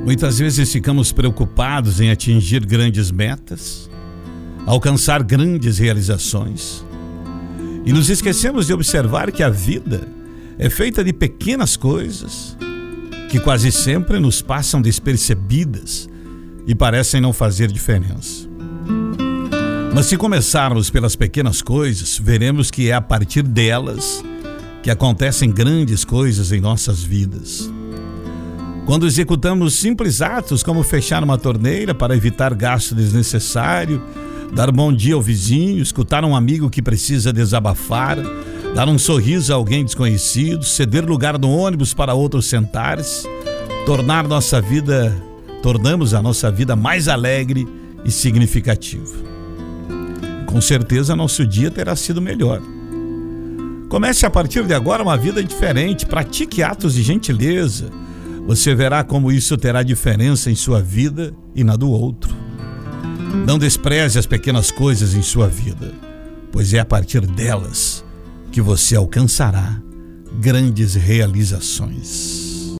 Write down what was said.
Muitas vezes ficamos preocupados em atingir grandes metas, alcançar grandes realizações, e nos esquecemos de observar que a vida é feita de pequenas coisas que quase sempre nos passam despercebidas e parecem não fazer diferença. Mas se começarmos pelas pequenas coisas, veremos que é a partir delas que acontecem grandes coisas em nossas vidas. Quando executamos simples atos como fechar uma torneira para evitar gasto desnecessário, dar bom dia ao vizinho, escutar um amigo que precisa desabafar, dar um sorriso a alguém desconhecido, ceder lugar no ônibus para outro sentar-se, tornamos a nossa vida mais alegre e significativa. Com certeza nosso dia terá sido melhor. Comece a partir de agora uma vida diferente, pratique atos de gentileza. Você verá como isso terá diferença em sua vida e na do outro. Não despreze as pequenas coisas em sua vida, pois é a partir delas que você alcançará grandes realizações.